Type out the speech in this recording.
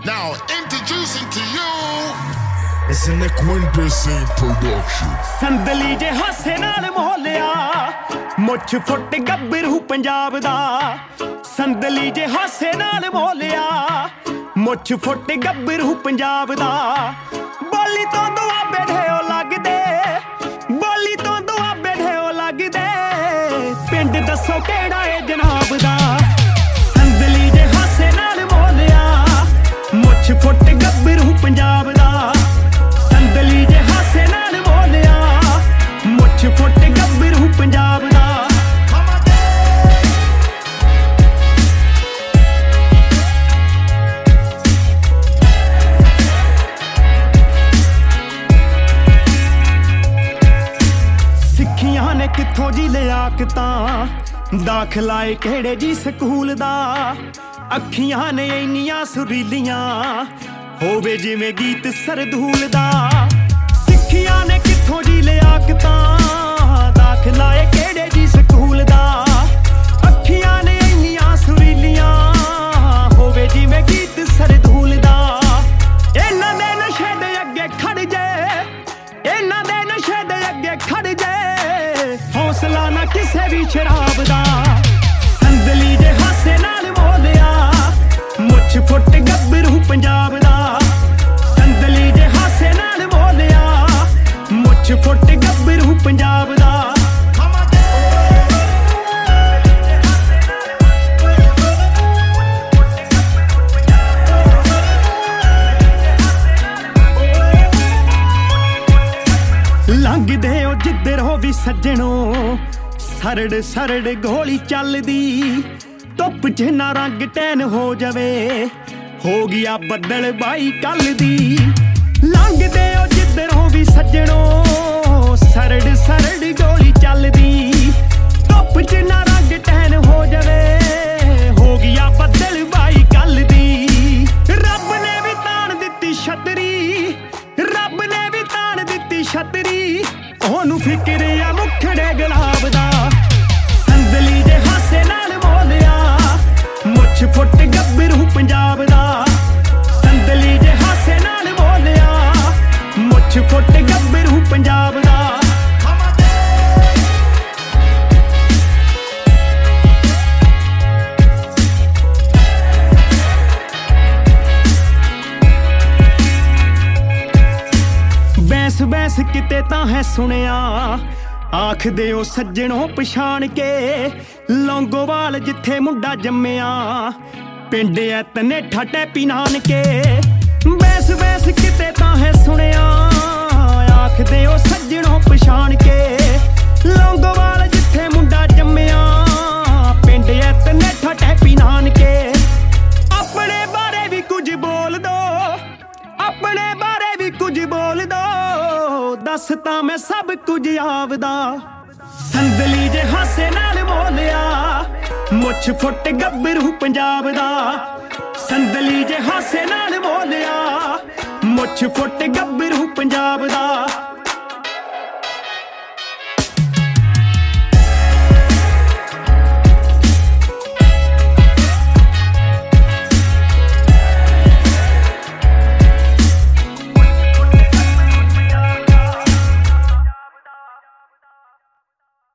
Now introducing to you, it's an Equinderson production. ਸੰਦਲੀ ਜੇ ਹਾਸੇ ਨਾਲ ਮੋਹਲਿਆ ਮੁੱਛ ਫੁੱਟ ਗੱਭਰੂ ਪੰਜਾਬ ਦਾ ਸੰਦਲੀ ਜੇ ਹਾਸੇ ਨਾਲ ਮੋਹਲਿਆ ਮੁੱਛ ਫੁੱਟ ਗੱਭਰੂ ਪੰਜਾਬ ਦਾ ਬੋਲੀ ਤੋਂ ਦੁਆਬੇ ਢੇਓ ਲੱਗਦੇ ਬੋਲੀ ਤੋਂ ਦੁਆਬੇ ਢੇਓ ਲੱਗਦੇ ਪਿੰਡ ਦੱਸੋ ਕਿਹੜਾ ਏ ਜਨਾਬ ਦਾ ਸੰਦਲੀ ਜੇ ਹਾਸੇ ਨਾਲ ਮੋਹਲਿਆ ਮੁੱਛ ਫੁੱਟ ਗੱਭਰੂ ਪੰਜਾਬ ਦਾ ਸੰਦਲੀ ਜੇ ਹਾਸੇ ਨਾਲ ਬੋਲਿਆ ਮੁੱਛ ਫੁੱਟ ਗੱਭਰੂ ਪੰਜਾਬ ਦਾ ਸਿੱਖੀਆਂ ਨੇ ਕਿੱਥੋਂ ਜੀ ਲਿਆਕਤਾਂ ਦਾਖਲਾ ਏ ਕਿਹੜੇ ਜੀ ਸਕੂਲ ਦਾ ਅੱਖੀਆਂ ਨੇ ਇੰਨੀਆਂ ਸੁਰੀਲੀਆਂ ਹੋਵੇ ਜਿਵੇਂ ਗੀਤ ਸਰਦੂਲ ਦਾ ਸਿੱਖੀਆਂ ਨੇ ਕਿੱਥੋਂ ਜੀ ਲਿਆਕਤਾਂ ਦਾਖਲਾ ਏ ਕਿਹੜੇ ਜੀ ਸਕੂਲ ਦਾ ਅੱਖੀਆਂ ਨੇ ਇੰਨੀਆਂ ਸੁਰੀਲੀਆਂ ਹੋਵੇ ਜਿਵੇਂ ਗੀਤ ਸਰਦੂਲ ਦਾ ਇਹਨਾਂ ਦੇ ਨਸ਼ੇ ਦੇ ਅੱਗੇ ਖੜ ਜੇ ਇਹਨਾਂ ਦੇ ਨਸ਼ੇ ਦੇ ਅੱਗੇ ਖੜ ਜੇ ਹੌਸਲਾ ਨਾ ਕਿਸੇ ਵੀ ਸ਼ਰਾਬ ਦਾ ਸੰਦਲੀ ਜੇ ਹਾਸੇ ਨਾਲ ਬੋਲਿਆ ਮੁੱਛ ਫੁੱਟ ਗੱਭਰੂ ਪੰਜਾਬ ਦਾ ਸੰਦਲੀ ਜੇ ਹਾਸੇ ਨਾਲ ਬੋਲਿਆ ਮੁੱਛ ਫੁੱਟ ਗੱਭਰੂ ਪੰਜਾਬ ਦਾ ਲੰਘਦੇ ਹੋ ਜਿੱਧਰ ਹੋ ਵੀ ਸੱਜਣੋ ਸਰੜ ਸਰੜ ਗੋਲੀ ਚੱਲਦੀ ਧੁੱਪ 'ਚ ਨਾ ਰੰਗ ਟੈਨ ਹੋ ਜਾਵੇ ਹੋ ਗਿਆ ਬੱਦਲ ਬਾਈ ਕੱਲ ਦੀ ਲੰਘਦੇ ਹੋ ਜਿੱਧਰ ਹੋ ਵੀ ਸੱਜਣੋ ਸਰੜ ਸਰੜ ਗੋਲੀ ਚੱਲਦੀ ਧੁੱਪ 'ਚ ਨਾ ਰੰਗ ਟੈਨ ਹੋ ਜਾਵੇ ਹੋ ਗਿਆ ਬੱਦਲ ਬਾਈ ਕੱਲ ਦੀ ਰੱਬ ਨੇ ਵੀ ਤਾਣ ਦਿੱਤੀ ਛਤਰੀ ਰੱਬ ਨੇ ਵੀ ਤਾਣ ਦਿੱਤੀ ਛਤਰੀ ਉਹਨੂੰ ਫਿਕਰ ਆ ਮੁਖੜੇ ਗੁਲਾਬ ਦਾ ਸੰਦਲੀ ਜੇ ਹਾਸੇ ਨਾਲ ਬੋਲਿਆ ਮੁੱਛ ਫੁੱਟ ਗੱਭਰੂ ਪੰਜਾਬ ਦਾ ਸੰਦਲੀ ਜੇ ਹਾਸੇ ਨਾਲ ਬੋਲਿਆ ਮੁੱਛ ਫੁੱਟ ਗੱਭਰੂ ਪੰਜਾਬ ਦਾ ਬੈਂਸ ਬੈਂਸ ਕਿਤੇ ਤਾਂ ਹੈ ਸੁਣਿਆ ਆਖਦੇ ਓ ਸੱਜਣੋਂ ਪਛਾਣ ਕੇ ਲੌਂਗੋਵਾਲ ਜਿੱਥੇ ਮੁੰਡਾ ਜੰਮਿਆ ਪਿੰਡ ਐ ਤਨੇਠਾ ਟੈਪੀ ਨਾਨਕੇ ਬੈਂਸ ਬੈਂਸ ਕਿਤੇ ਤਾਂ ਹੈ ਸੁਣਿਆ ਆਖਦੇ ਓ ਸੱਜਣੋਂ ਪਛਾਣ ਕੇ ਲੌਂਗੋਵਾਲ ਜਿੱਥੇ ਮੁੰਡਾ ਜੰਮਿਆ ਪਿੰਡ ਐ ਤਨੇਠਾ ਟੈਪੀ ਨਾਨਕੇ ਆਪਣੇ ਬਾਰੇ ਵੀ ਕੁਝ ਬੋਲ ਦੋ ਆਪਣੇ ਬਾਰੇ ਵੀ ਕੁਝ ਬੋਲ ਦੋ ਦੱਸ ਤਾਂ ਮੈਂ ਸਭ ਕੁਝ ਆਪਦਾ ਸੰਦਲੀ ਜੇ ਹਾਸੇ ਨਾਲ ਬੋਲਿਆ ਮੁੱਛ ਫੁੱਟ ਗੱਭਰੂ ਪੰਜਾਬ ਦਾ ਸੰਦਲੀ ਜੇ ਹਾਸੇ ਨਾਲ ਬੋਲਿਆ ਮੁੱਛ ਫੁੱਟ ਗੱਭਰੂ ਪੰਜਾਬ ਦਾ